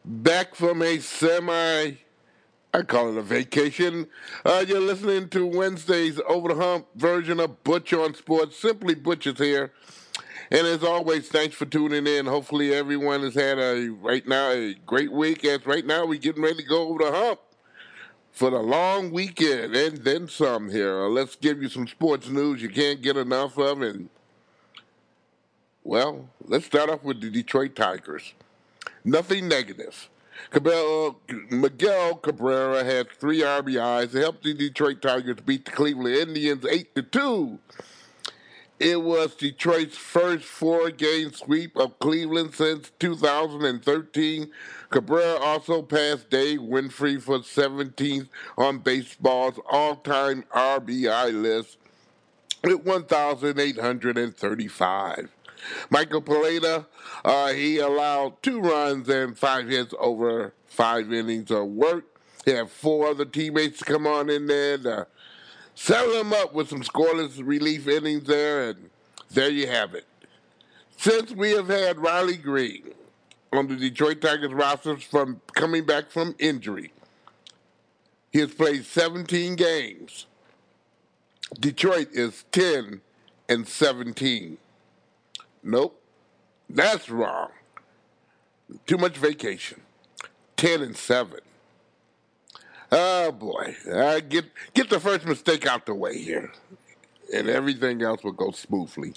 Back from a I call it a vacation. You're listening to Wednesday's Over the Hump version of Butch on Sports. Simply Butch is here. And as always, thanks for tuning in. Hopefully everyone has had a great week. As right now we're getting ready to go over the hump for the long weekend and then some here. Let's give you some sports news you can't get enough of. And, well, let's start off with the Detroit Tigers. Nothing negative. Miguel Cabrera had 3 RBIs to help the Detroit Tigers beat the Cleveland Indians 8-2. It was Detroit's first 4-game sweep of Cleveland since 2013. Cabrera also passed Dave Winfrey for 17th on baseball's all-time RBI list with 1,835. Michael Pineda, he allowed 2 runs and 5 hits over 5 innings of work. He had 4 other teammates come on in there to settle him up with some scoreless relief innings there, and there you have it. Since we have had Riley Green on the Detroit Tigers rosters from coming back from injury, he has played 17 games. Detroit is 10-17. Nope, that's wrong. Too much vacation. 10-7. Oh boy, get the first mistake out the way here, and everything else will go smoothly.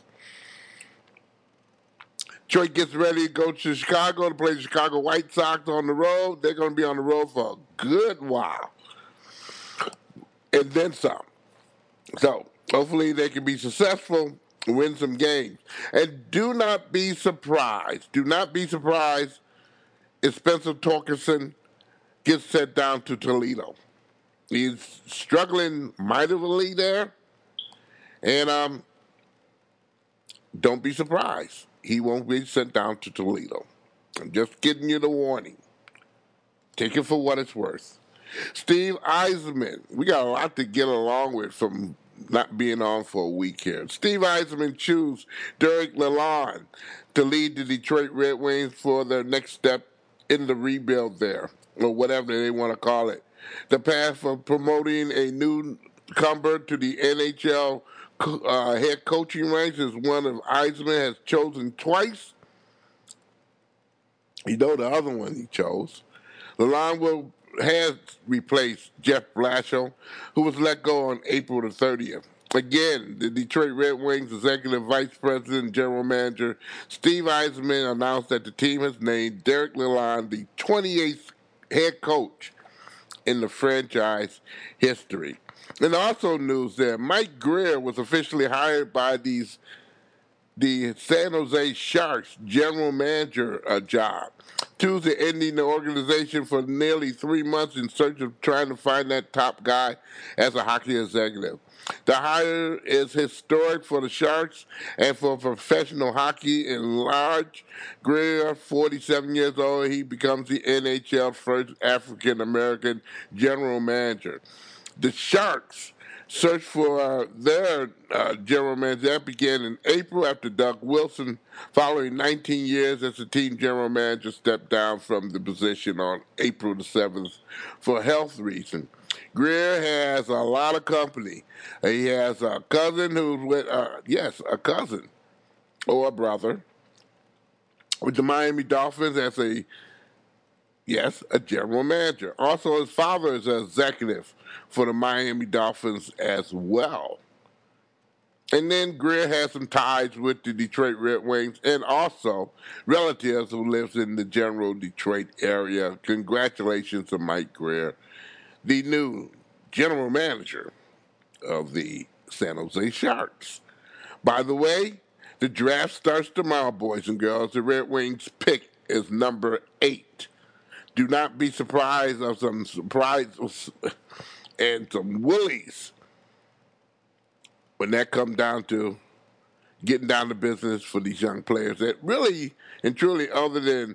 Detroit gets ready to go to Chicago to play the Chicago White Sox on the road. They're going to be on the road for a good while, and then some. So hopefully they can be successful, win some games, and do not be surprised. Do not be surprised if Spencer Torkelson gets sent down to Toledo. He's struggling mightily there, and don't be surprised. He won't be sent down to Toledo. I'm just giving you the warning. Take it for what it's worth. Steve Eisman, we got a lot to get along with from not being on for a week here. Steve Eisman chose Derek Lalonde to lead the Detroit Red Wings for their next step in the rebuild there, or whatever they want to call it. The path for promoting a newcomer to the NHL head coaching ranks is one of Eisman has chosen twice. You know the other one he chose. Lalonde has replaced Jeff Blashill, who was let go on April the 30th. Again, the Detroit Red Wings Executive Vice President and General Manager Steve Eisman announced that the team has named Derek Lalonde the 28th head coach in the franchise history. And also news there, Mike Greer was officially hired by the San Jose Sharks general manager job. Tuesday, ending the organization for nearly 3 months in search of trying to find that top guy as a hockey executive. The hire is historic for the Sharks and for professional hockey in large. Greer, 47 years old, he becomes the NHL's first African American general manager. The Sharks search for their general manager. That began in April after Doug Wilson, following 19 years as the team general manager, stepped down from the position on April the 7th for health reasons. Greer has a lot of company. He has a cousin who's with, a cousin or a brother with the Miami Dolphins as a general manager. Also, his father is an executive for the Miami Dolphins as well. And then Greer has some ties with the Detroit Red Wings and also relatives who lives in the general Detroit area. Congratulations to Mike Greer, the new general manager of the San Jose Sharks. By the way, the draft starts tomorrow, boys and girls. The Red Wings pick is number 8. Do not be surprised of some surprises and some woolies when that comes down to getting down to business for these young players that really and truly, other than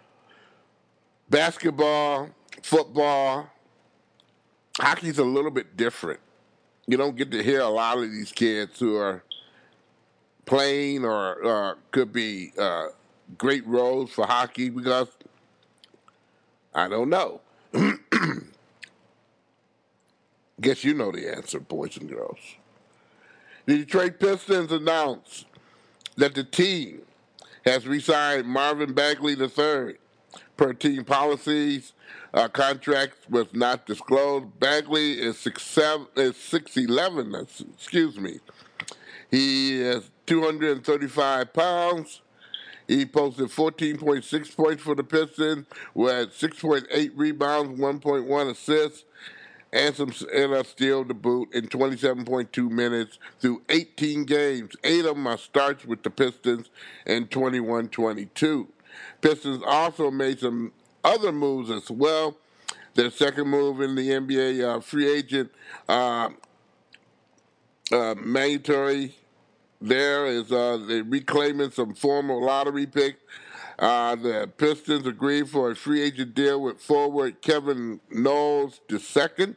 basketball, football, hockey's a little bit different. You don't get to hear a lot of these kids who are playing or could be great roles for hockey because I don't know. Guess you know the answer, boys and girls. The Detroit Pistons announced that the team has re-signed Marvin Bagley III. Per team policies, contract was not disclosed. Bagley is 6'11", excuse me. He is 235 pounds. He posted 14.6 points for the Pistons, with 6.8 rebounds, 1.1 assists, and a steal to boot in 27.2 minutes through 18 games. 8 of them are starts with the Pistons in 21-22. Pistons also made some other moves as well. Their second move in the NBA free agent mandatory there is they're reclaiming some former lottery picks. The Pistons agreed for a free agent deal with forward Kevin Knowles II.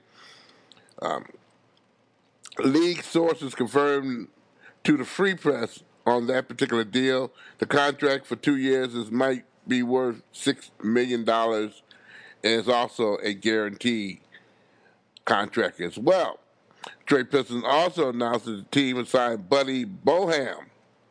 League sources confirmed to the Free Press on that particular deal. The contract for 2 years might be worth $6 million, and is also a guaranteed contract as well. Detroit Pistons also announced that the team had signed Buddy Boham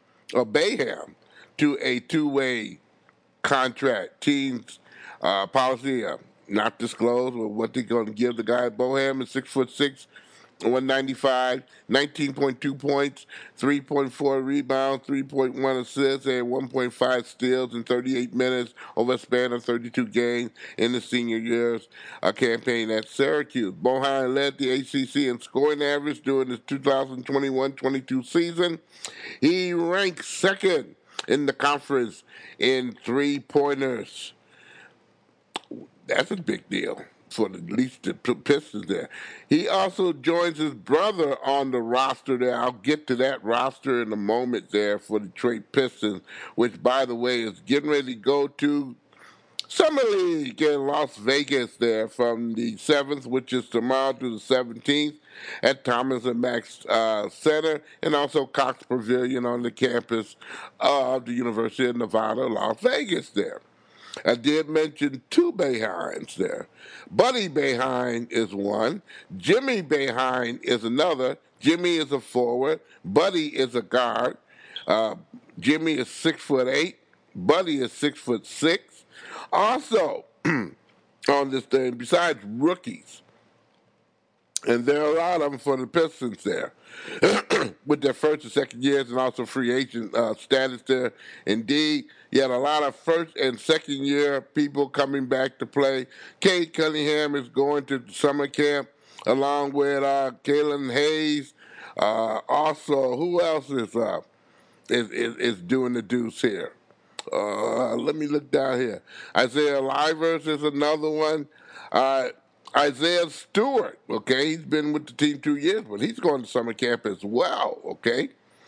to a two-way contract. Team's policy not disclosed what they're going to give the guy. Boham is 6'6", 195, 19.2 points, 3.4 rebounds, 3.1 assists, and 1.5 steals in 38 minutes over a span of 32 games in the senior year's campaign at Syracuse. Bohan led the ACC in scoring average during the 2021-22 season. He ranks second in the conference in three-pointers. That's a big deal for at least the Pistons there. He also joins his brother on the roster there. I'll get to that roster in a moment there for the Detroit Pistons, which, by the way, is getting ready to go to Summer League in Las Vegas there from the 7th, which is tomorrow, to the 17th at Thomas and Max Center, and also Cox Pavilion on the campus of the University of Nevada, Las Vegas there. I did mention two Boehens there. Buddy Boeheim is one. Jimmy Boeheim is another. Jimmy is a forward. Buddy is a guard. Jimmy is 6'8". Buddy is 6'6". Also, on this thing, besides rookies, and there are a lot of them for the Pistons there, with their first and second years, and also free agent status there. Indeed, you had a lot of first and second year people coming back to play. Cade Cunningham is going to summer camp, along with Kalen Hayes. Also, who else is doing the deuce here? Let me look down here. Isaiah Livers is another one. Isaiah Stewart, okay, he's been with the team 2 years, but he's going to summer camp as well, okay.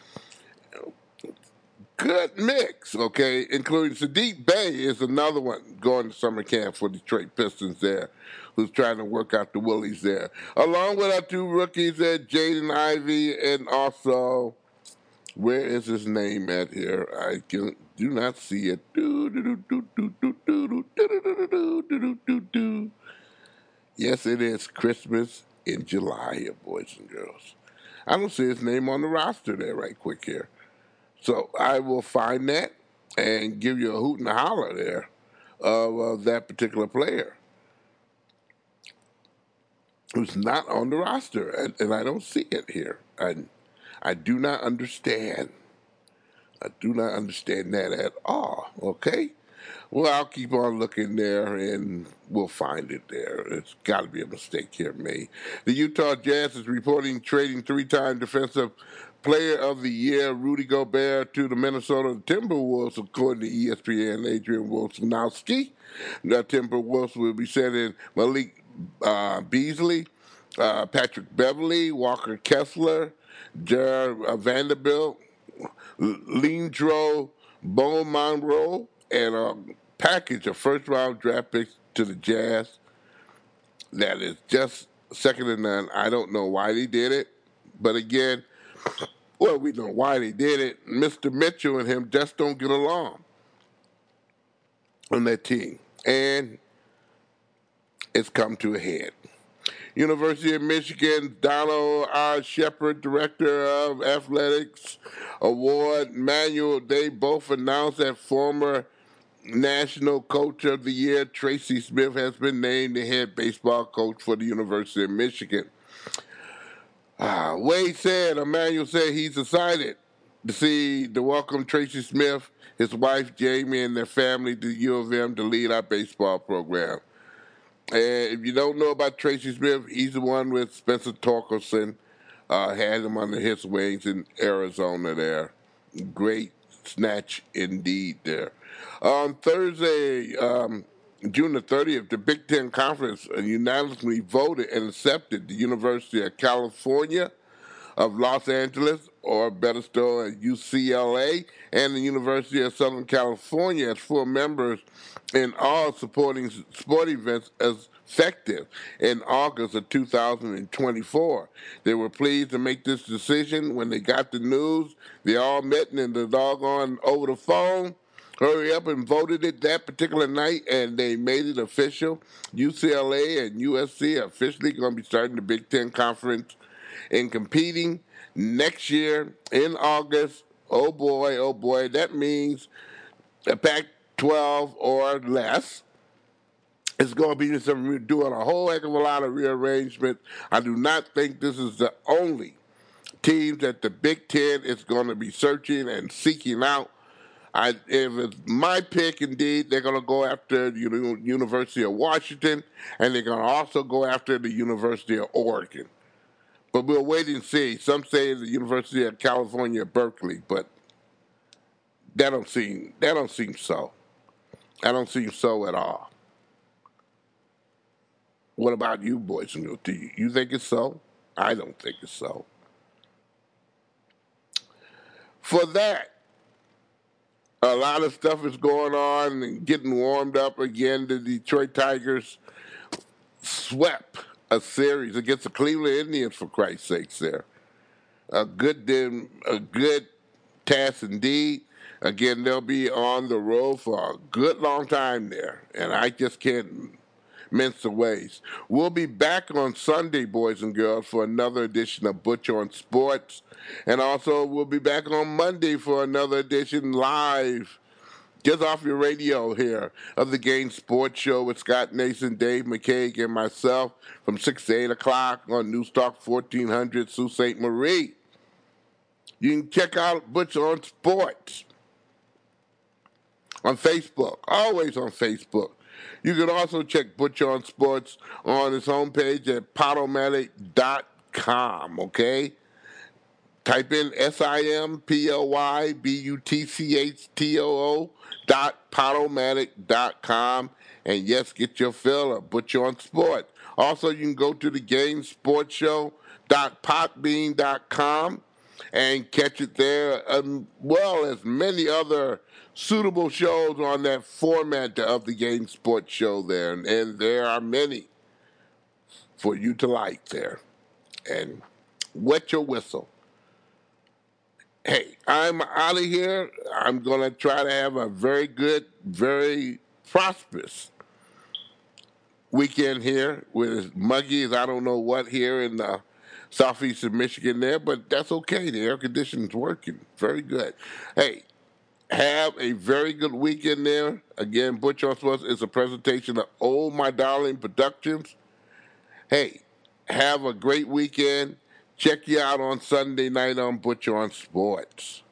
Good mix, okay, including Sadiq Bey is another one going to summer camp for Detroit Pistons there, who's trying to work out the willies there. Along with our two rookies there, Jaden Ivey, and also, where is his name at here? I do not see it. Yes, it is Christmas in July, boys and girls. I don't see his name on the roster there right quick here. So I will find that and give you a hoot and a holler there of that particular player who's not on the roster, and I don't see it here. I do not understand. I do not understand that at all, okay? Well, I'll keep on looking there, and we'll find it there. It's got to be a mistake here made. The Utah Jazz is reporting trading three-time defensive player of the year Rudy Gobert to the Minnesota Timberwolves, according to ESPN Adrian Wojnarowski. The Timberwolves will be sending Malik Beasley, Patrick Beverly, Walker Kessler, Jared Vanderbilt, Leandro Monroe, and a package of first-round draft picks to the Jazz that is just second to none. I don't know why they did it, but again, well, we know why they did it. Mr. Mitchell and him just don't get along on that team. And it's come to a head. University of Michigan, Donald R. Shepard, Director of Athletics Award, Manuel, they both announced that former National Coach of the Year, Tracy Smith, has been named the head baseball coach for the University of Michigan. Wade said, Emmanuel said he's excited to welcome Tracy Smith, his wife Jamie, and their family to U of M to lead our baseball program. And if you don't know about Tracy Smith, he's the one with Spencer Torkelson, had him under his wings in Arizona there. Great snatch indeed there. On Thursday, June the 30th, the Big Ten Conference unanimously voted and accepted the University of California of Los Angeles, or better still, UCLA, and the University of Southern California as full members in all supporting sport events as effective in August of 2024. They were pleased to make this decision when they got the news. They all met in the doggone over the phone. Hurry up and voted it that particular night, and they made it official. UCLA and USC are officially going to be starting the Big Ten Conference and competing next year in August. Oh boy, that means a Pac-12 or less. It's going to be doing a whole heck of a lot of rearrangement. I do not think this is the only team that the Big Ten is going to be searching and seeking out. If it's my pick, indeed, they're going to go after the University of Washington, and they're going to also go after the University of Oregon. But we'll wait and see. Some say the University of California, Berkeley, but that don't seem so. That don't seem so at all. What about you, boys and girls? Do you think it's so? I don't think it's so. For that, a lot of stuff is going on and getting warmed up again. The Detroit Tigers swept a series against the Cleveland Indians, for Christ's sakes there. A good task indeed. Again, they'll be on the road for a good long time there, and I just can't mince the ways. We'll be back on Sunday, boys and girls, for another edition of Butcher on Sports, and also we'll be back on Monday for another edition live, just off your radio here, of the Game Sports Show with Scott Nason, Dave McCaig, and myself from 6 to 8 o'clock on Newstalk 1400 Sault Ste. Marie. You can check out Butcher on Sports on Facebook, always on Facebook. You can also check Butcher on Sports on his homepage at Podomatic.com, okay? Type in SIMPLYBUTCHTOO.Podomatic.com, and yes, get your fill of Butcher on Sports. Also, you can go to the GameSportsShow.podbean.com and catch it there, as well as many other suitable shows on that format of the Game Sports Show there. And there are many for you to like there. And wet your whistle. Hey, I'm out of here. I'm going to try to have a very good, very prosperous weekend here with as muggy as I don't know what here in the southeast of Michigan there, but that's okay. The air conditioning's working. Very good. Hey, have a very good weekend there. Again, Butcher on Sports is a presentation of Oh My Darling Productions. Hey, have a great weekend. Check you out on Sunday night on Butcher on Sports.